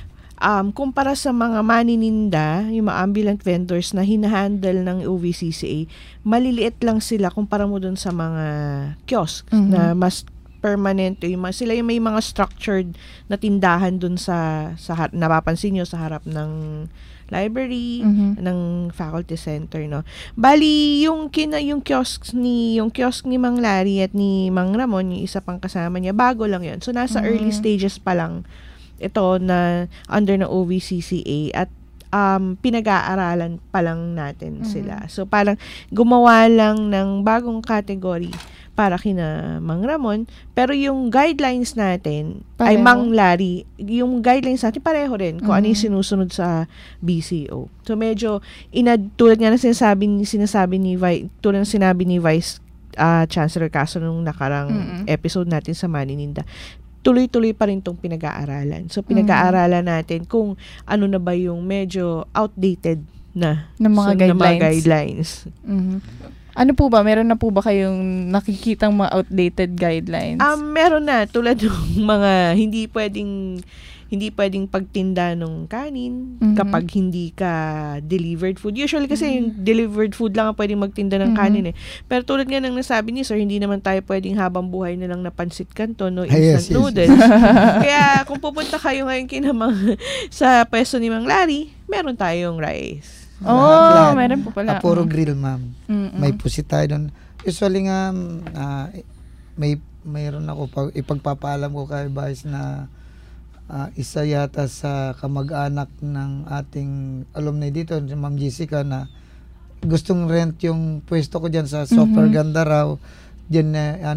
kumpara sa mga manininda, yung mga ambulant vendors na hinahandle ng OVCCA, maliliit lang sila kumpara mo dun sa mga kiosk na mas permanent, sila yung may mga structured na tindahan dun sa napapansin nyo sa harap ng library, ng faculty center, no. Bali yung kiosk ni Mang Larry at ni Mang Ramon, yung isa pang kasama niya, bago lang yun. So nasa early stages pa lang ito na under ng OVCCA at pinag-aaralan pa lang natin sila. So parang gumawa lang ng bagong category para kina Mang Ramon, pero yung guidelines natin ay Mang Larry, yung guidelines natin pareho rin kung ano yung sinusunod sa BCO. So medyo tulad nga na sinasabi ni tulad ng sinabi ni Vice Chancellor Castro nung nakarang episode natin sa Manininda, tuloy-tuloy pa rin tong pinag-aaralan. So pinag-aaralan natin kung ano na ba yung medyo outdated na mga guidelines. Ano po ba? Meron na po ba kayong nakikitang mga outdated guidelines? Meron na. Tulad ng mga hindi pwedeng pagtinda ng kanin kapag hindi ka delivered food. Usually kasi yung delivered food lang ang pwedeng magtinda ng kanin eh. Pero tulad nga ng nasabi ni Sir, hindi naman tayo pwedeng habang buhay na lang na pansit canton o instant noodles. Kaya kung pupunta kayo ngayon sa pwesto ni Mang Larry, meron tayong rice. Meron po pala. Puro grill, ma'am. May pusit tayo doon. Usually nga, mayroon ako, ipagpapaalam ko kay Vice na isa yata sa kamag-anak ng ating alumni dito, si Ma'am Jessica, na gustong rent yung pwesto ko dyan sa Super Ganda raw. Dyan na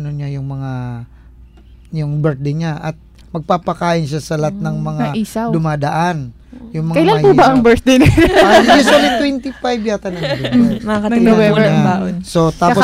yung birthday niya at magpapakain siya sa lahat ng mga dumadaan. Yung mga kailan po ba ang birthday niya? Usually 25 yata ng November. So tapos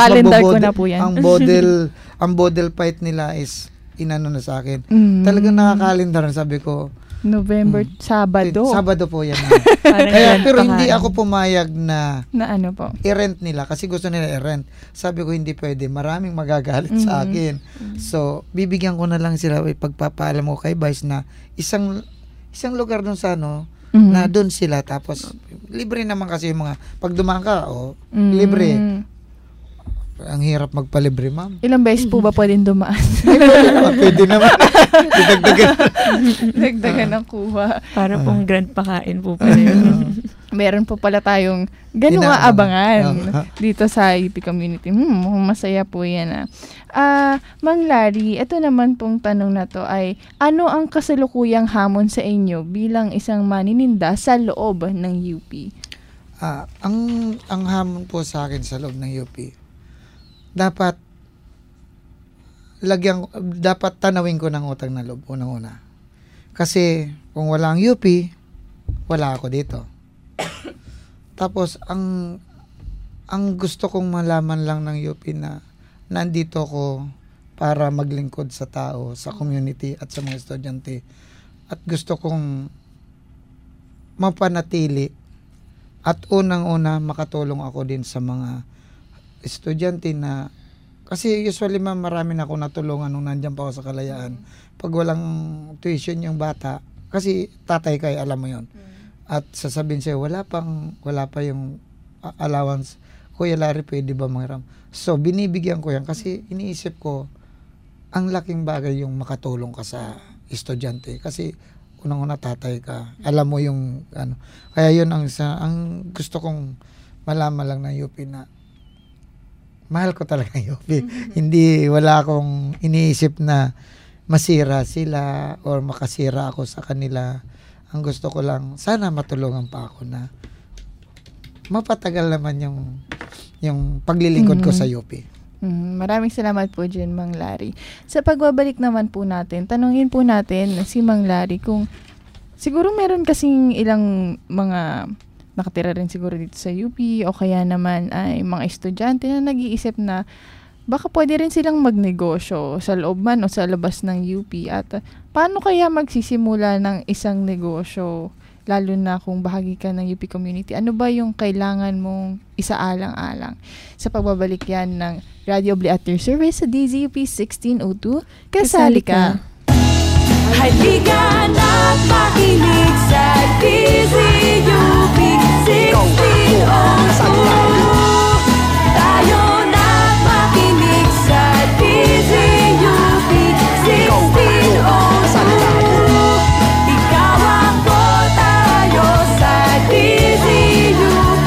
ang bodel fight nila is inano na sa akin. Talagang nakakalendar, sabi ko November, Sabado. Sabado po yan. Pero hindi ako pumayag na ano po? I-rent nila kasi gusto nila i-rent. Sabi ko hindi pwede, maraming magagalit sa akin. So bibigyan ko na lang sila, pagpapaalam ko kay Vice na isang lugar doon sa na doon sila, tapos libre naman kasi yung mga pag dumaan ka libre. Ang hirap magpalibre, ma'am. Ilang beses po ba pwedeng dumaan? Pwede naman. Dagdagan ng kuha. Para pong grand pakain po pala yun. Meron po pala tayong ganung aabangan dito sa UP Community. Masaya po yan. Mang Larry, ito naman pong tanong na to ay, ano ang kasalukuyang hamon sa inyo bilang isang manininda sa loob ng UP? Ang hamon po sa akin sa loob ng UP, dapat tanawin ko ng utang na loob unang-una. Kasi kung wala ang UP, wala ako dito. Tapos ang gusto kong malaman lang ng UP na nandito ko para maglingkod sa tao, sa community at sa mga estudyante. At gusto kong mapanatili at unang-una makatulong ako din sa mga estudyante na, kasi usually marami na ako natulungan nung nandiyan pa ako sa Kalayaan. Pag walang tuition yung bata, kasi tatay kay alam mo yon. At sasabihin sa'yo, wala pa yung allowance. Kuya Larry, pwede ba manghiram? So binibigyan ko yan kasi iniisip ko ang laking bagay yung makatulong ka sa estudyante, kasi unang-una tatay ka, alam mo yung kaya yun ang gusto kong malaman lang ng UP na mahal ko talaga yung UP. Hindi, wala akong iniisip na masira sila or makasira ako sa kanila. Ang gusto ko lang, sana matulungan pa ako na mapatagal naman yung paglilingkod ko sa UP. Maraming salamat po dyan, Mang Larry. Sa pagbabalik naman po natin, tanungin po natin si Mang Larry kung siguro meron kasing ilang mga nakatira rin siguro dito sa UP o kaya naman ay mga estudyante na nag-iisip na baka pwede rin silang magnegosyo sa loob man o sa labas ng UP, at paano kaya magsisimula ng isang negosyo lalo na kung bahagi ka ng UP community? Ano ba yung kailangan mong isaalang-alang? Sa pagbabalik yan ng Radio Obli at your service sa DZUP 1602, kasali ka. Halika na't makinig sa DZUP 1602. Tayo na't makinig sa DZUP 1602. Ikaw ako, tayo sa DZUP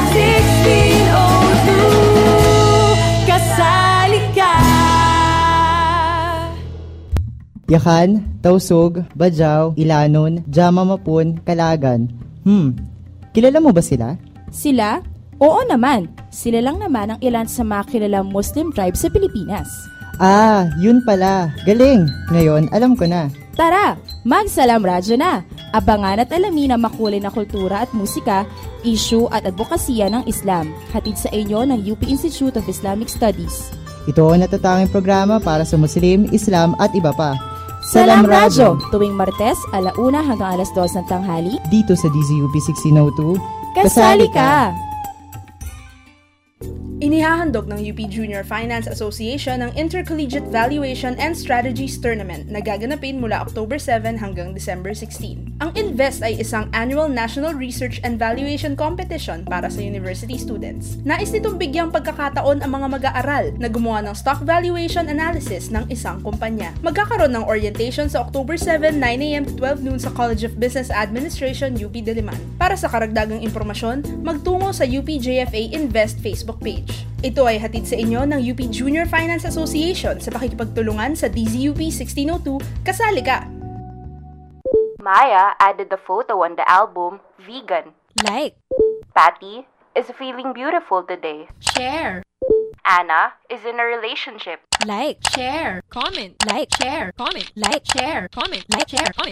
1602. Kasali ka. Yakan, Tausog, Bajau, Ilanon, Jama Mapun, Kalagan. Kilala mo ba sila? Sila? Oo naman. Sila lang naman ang ilan sa mga kilalang Muslim tribes sa Pilipinas. Ah, yun pala. Galing. Ngayon, alam ko na. Tara, magsalam radyo na. Abangan at alamin ang makulay na kultura at musika, issue at advokasya ng Islam. Hatid sa inyo ng UP Institute of Islamic Studies. Ito ang natatanging programa para sa Muslim, Islam at iba pa. Salam Radyo, tuwing Martes, 1:00 hanggang 2:00 ng tanghali. Dito sa DZUP 1602. Kasali ka! Inihahandog ng UP Junior Finance Association ang Intercollegiate Valuation and Strategies Tournament na gaganapin mula October 7 hanggang December 16. Ang INVEST ay isang annual national research and valuation competition para sa university students. Nais nitong bigyang pagkakataon ang mga mag-aaral na gumawa ng stock valuation analysis ng isang kumpanya. Magkakaroon ng orientation sa October 7, 9 a.m. to 12 noon sa College of Business Administration, UP Diliman. Para sa karagdagang impormasyon, magtungo sa UP JFA Invest Facebook page. Ito ay hatid sa inyo ng UP Junior Finance Association sa pakikipagtulungan sa DZUP 1602. Kasali ka! Maya added the photo on the album Vegan. Like. Patty is feeling beautiful today. Share. Anna is in a relationship. Like. Share. Comment. Like. Share. Comment. Like. Share. Comment. Like. Share. Comment.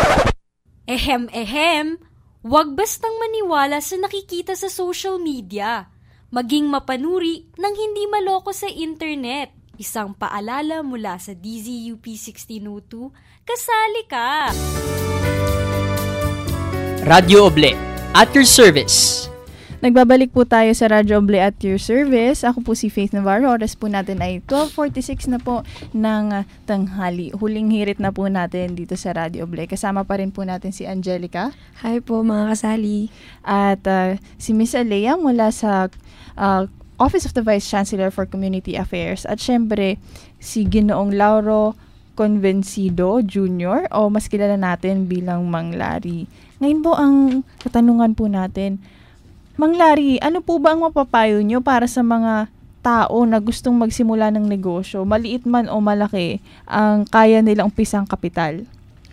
Ehem. Huwag bastang maniwala sa nakikita sa social media. Maging mapanuri nang hindi maloko sa internet. Isang paalala mula sa DZUP 1602, kasali ka! Radio Oble, at your service. Nagbabalik po tayo sa Radyo Oble at your service. Ako po si Faith Navarro. Oras po natin ay 12:46 na po ng tanghali. Huling hirit na po natin dito sa Radyo Oble. Kasama pa rin po natin si Angelica. Hi po mga kasali. At si Miss Alea mula sa Office of the Vice Chancellor for Community Affairs. At syempre, si Ginoong Lauro Convencido Jr. o mas kilala natin bilang Mang Larry. Ngayon po ang katanungan po natin, Mang Larry, ano po ba ang mapapayo nyo para sa mga tao na gustong magsimula ng negosyo, maliit man o malaki, ang kaya nilang umpisang kapital?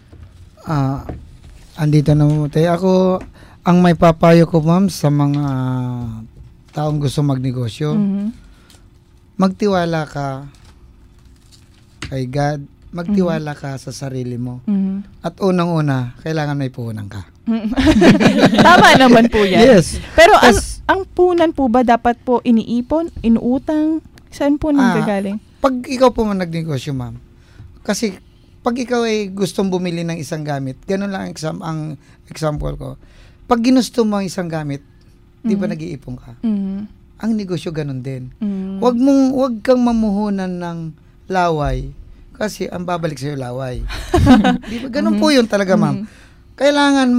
Andito na mo tayo. Ako, ang may papayo ko, ma'am, sa mga taong gusto magnegosyo, magtiwala ka kay God, magtiwala ka sa sarili mo. At unang-una, kailangan may puhunan ka. Tama naman po yan. Yes. Pero ang punan po ba dapat po iniipon, inuutang? Saan po nanggagaling? Pag ikaw po man nagnegosyo, ma'am, kasi pag ikaw ay gustong bumili ng isang gamit, ganun lang ang example ko. Pag ginusto mo ang isang gamit, di ba nag-iipon ka? Ang negosyo ganun din. Wag kang mamuhunan ng laway kasi ang babalik sa'yo laway. Di ba? Ganun po yun talaga, ma'am. Kailangan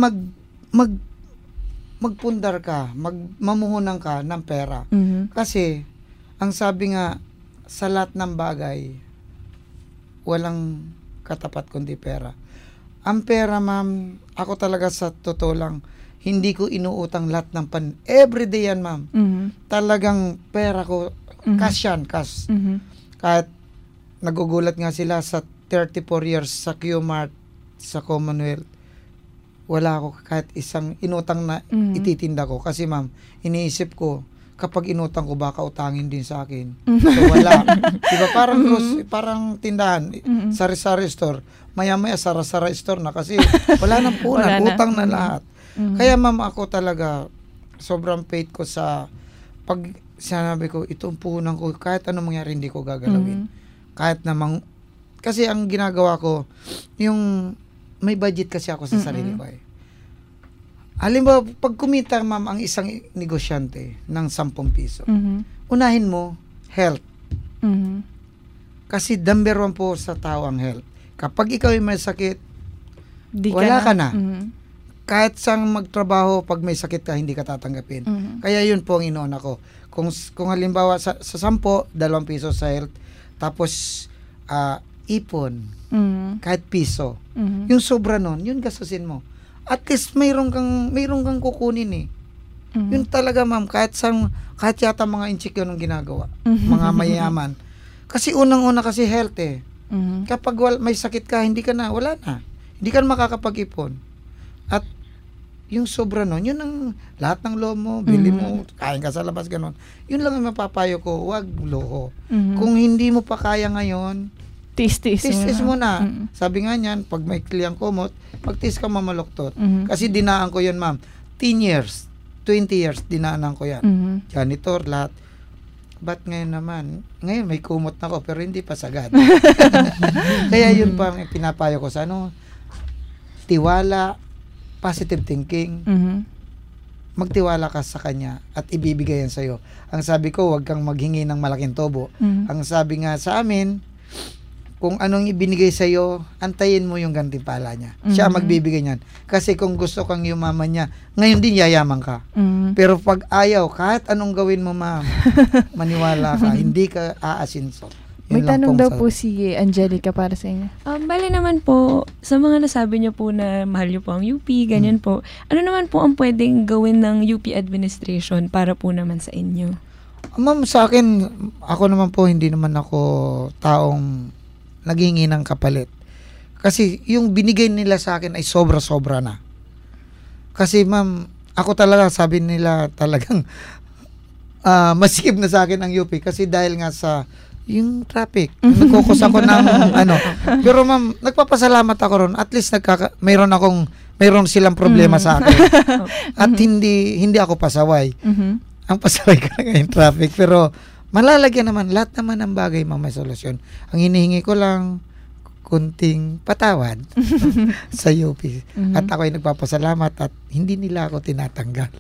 magpundar ka, mamuhunan ka ng pera. Kasi ang sabi nga sa lahat ng bagay, walang katapat kundi pera. Ang pera, ma'am, ako talaga sa totoo lang, hindi ko inuutang lahat ng everyday yan, ma'am. Talagang pera ko, cash yan, cash. Kahit nagugulat nga sila sa 34 years sa Q-Mart, sa Commonwealth, wala ako kahit isang inutang na ititinda ko. Kasi, ma'am, iniisip ko, kapag inutang ko, baka utangin din sa akin. So, wala. Diba, parang tindahan, sari-sari store, maya-maya sara-sara store na kasi wala nang punan, utang na lahat. Kaya, ma'am, ako talaga, sobrang faith ko sa pag sinabi ko, itong puhunan ko, kahit anong mangyari, hindi ko gagalawin. Kahit namang, kasi ang ginagawa ko, yung may budget kasi ako sa sarili ko eh. Halimbawa, pag kumita, ma'am, ang isang negosyante ng 10 piso, unahin mo, health. Kasi number 1 po sa tao ang health. Kapag ikaw ay may sakit, wala ka na. Kahit sang magtrabaho, pag may sakit ka, hindi ka tatanggapin. Kaya yun po ang inoon ako. Kung halimbawa sa 10, 2 piso sa health, tapos ipon, kahit piso. Yung sobra nun, yun gastusin mo. At least mayroon kang kukunin eh. Yun talaga ma'am, kahit yata mga inchik yun ang ginagawa. Mga mayaman. Kasi unang-una kasi health eh. Kapag may sakit ka, wala na. Hindi ka na makakapag-ipon. At yung sobra nun, yun ang lahat ng loob mo, bili mo, kain ka sa labas, ganun. Yun lang ang mapapayo ko, wag loko. Kung hindi mo pa kaya ngayon, tis mo na. Sabi nga niyan, pag may kliyang kumot, magtis ka mamaluktot. Kasi dinaan ko yun ma'am, 10 years, 20 years, dinaanan ko yan. Janitor, lahat. Ba't ngayon may kumot na ko, pero hindi pa sagad. Kaya yun pa ang pinapayo ko sa tiwala, positive thinking, magtiwala ka sa kanya at ibibigay yan sa'yo. Ang sabi ko, huwag kang maghingi ng malaking tobo. Ang sabi nga sa amin, kung anong ibinigay sa'yo, antayin mo yung gantimpala niya. Siya magbibigay niyan. Kasi kung gusto kang yumaman niya, ngayon din yayaman ka. Pero pag ayaw, kahit anong gawin mo ma'am, maniwala ka, hindi ka aasinso. May tanong daw po si Angelica para sa inyo. Bali naman po, sa mga nasabi niyo po na mahal niyo po ang UP, ganyan po. Ano naman po ang pwedeng gawin ng UP administration para po naman sa inyo? Ma'am, sa akin, ako naman po, hindi naman ako taong naghingi ng kapalit. Kasi yung binigay nila sa akin ay sobra-sobra na. Kasi ma'am, ako talaga, sabi nila talagang masikip na sa akin ang UP kasi dahil nga sa yung traffic. Nagkukos ako ng Pero ma'am, nagpapasalamat ako ron. At least mayroon silang problema sa akin. At hindi ako pasaway. Ang pasaway ko na yung traffic. Pero malalagyan naman, lahat naman ng bagay may solusyon. Ang hinihingi ko lang, kunting patawad sa UP. At ako ay nagpapasalamat at hindi nila ako tinatanggal.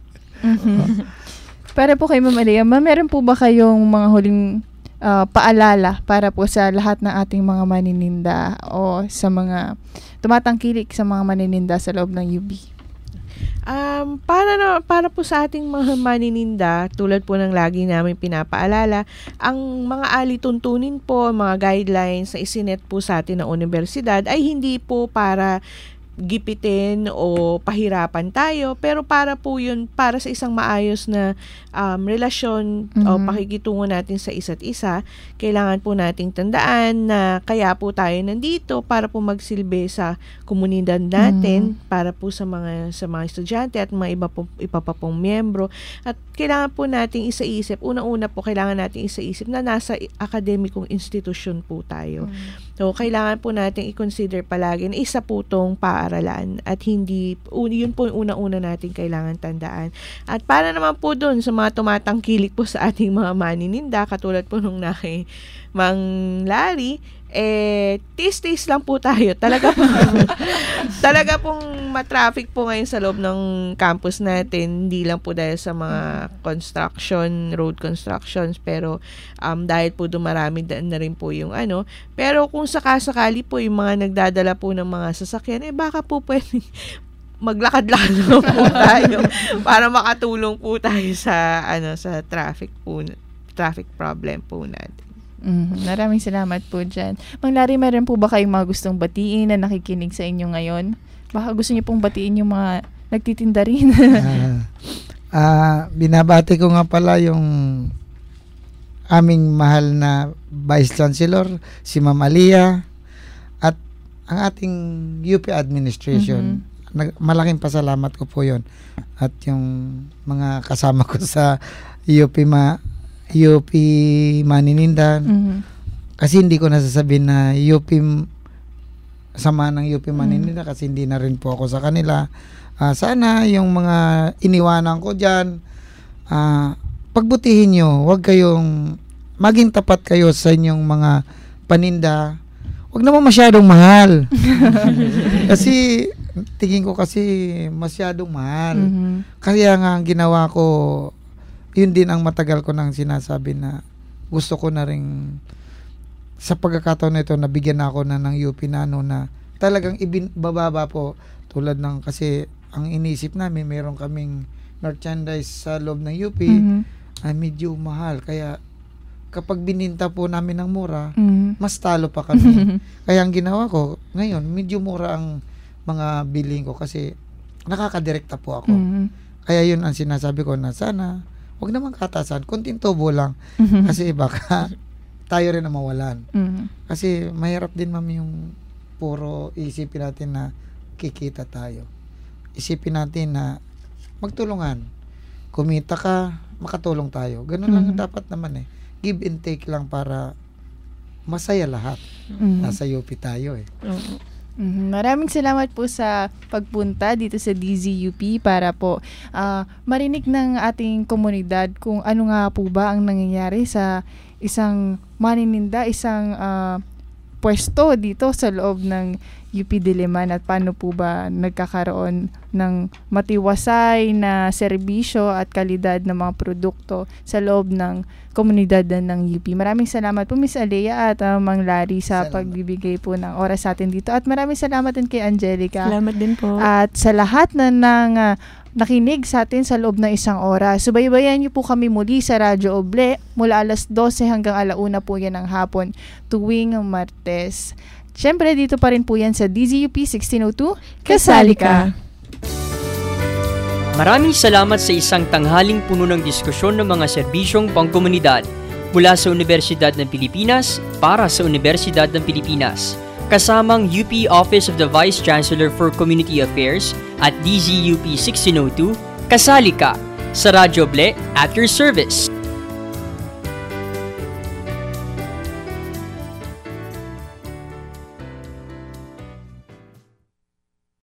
Para po kay Ma'am Alea, meron po ba kayong mga huling paalala para po sa lahat ng ating mga manininda o sa mga tumatangkilik sa mga manininda sa loob ng UP? Para po sa ating mga manininda, tulad po ng lagi namin pinapaalala, ang mga alituntunin po, mga guidelines na isinet po sa atin ng universidad ay hindi po para gipitin o pahirapan tayo, pero para po yun, para sa isang maayos na relasyon o pakikitungo natin sa isa't isa, kailangan po nating tandaan na kaya po tayo nandito para po magsilbi sa komunidad natin, para po sa mga estudyante at mga iba pa pong miyembro. At kailangan po nating isaisip, unang-una po kailangan nating isaisip na nasa akademikong institusyon po tayo. So, kailangan po nating i-consider palagi na isa po tong paaralan at hindi, yun po yung unang-una nating kailangan tandaan. At para naman po dun sa mga tumatangkilik po sa ating mga manininda, katulad po nung Mang Larry, tis-tis lang po tayo. Talaga pong ma-traffic po ngayon sa loob ng campus natin, hindi lang po dahil sa mga road constructions, pero dahil po dumarami na rin po yung pero kung sakasakali po yung mga nagdadala po ng mga sasakyan, baka po pwede maglakad-lakad po tayo para makatulong po tayo sa sa traffic problem po natin. Maraming salamat po dyan. Mang Larry, meron po ba kayong mga gustong batiin na nakikinig sa inyo ngayon? Baka gusto niyo pong batiin yung mga nagtitinda rin. Binabati ko nga pala yung aming mahal na Vice Chancellor, si Ma'am Alea, at ang ating UP administration. Malaking pasalamat ko po yun. At yung mga kasama ko sa UP maninindan. Kasi hindi ko nasasabihin na sama ng UP maninindan kasi hindi na rin po ako sa kanila. Sana yung mga iniwanan ko dyan, pagbutihin nyo, huwag kayong maging tapat kayo sa inyong mga paninda. Huwag naman masyadong mahal. Kasi tingin ko kasi masyadong mahal. Kaya nga ang ginawa ko, yun din ang matagal ko nang sinasabi na gusto ko na rin sa pagkakataon nito nabigyan ako na ng UP na talagang bababa po tulad ng kasi ang inisip namin meron kaming merchandise sa loob ng UP ay medyo mahal kaya kapag bininta po namin ng mura mas talo pa kami. Kaya ang ginawa ko ngayon medyo mura ang mga billing ko kasi nakakadirekta po ako. Kaya yun ang sinasabi ko na sana wag naman katasan, konting tubo lang kasi baka tayo rin na mawalan. Kasi mahirap din ma'am yung puro isipin natin na kikita tayo. Isipin natin na magtulungan. Kumita ka, makatulong tayo. Ganun lang dapat naman Give and take lang para masaya lahat. Nasa UP tayo Maraming salamat po sa pagpunta dito sa DZUP para po marinig ng ating komunidad kung ano nga po ba ang nangyayari sa isang manininda, isang pwesto dito sa loob ng UP Diliman at paano po ba nagkakaroon ng matiwasay na serbisyo at kalidad ng mga produkto sa loob ng komunidad ng UP. Maraming salamat po Miss Alea at Mang Larry sa pagbibigay po ng oras sa atin dito at maraming salamat din kay Angelica. Salamat din po. At sa lahat na nakinig sa atin sa loob ng isang oras. Subaybayan niyo po kami muli sa Radyo Oble mula alas 12 hanggang 1:00 po yan ng hapon tuwing Martes. Siyempre, dito pa rin po yan sa DZUP 1602, Kasali Ka! Maraming salamat sa isang tanghaling puno ng diskusyon ng mga serbisyong pangkomunidad mula sa Universidad ng Pilipinas para sa Universidad ng Pilipinas. Kasamang UP Office of the Vice Chancellor for Community Affairs at DZUP 1602, Kasali Ka! Sa Radyo Ble at your service.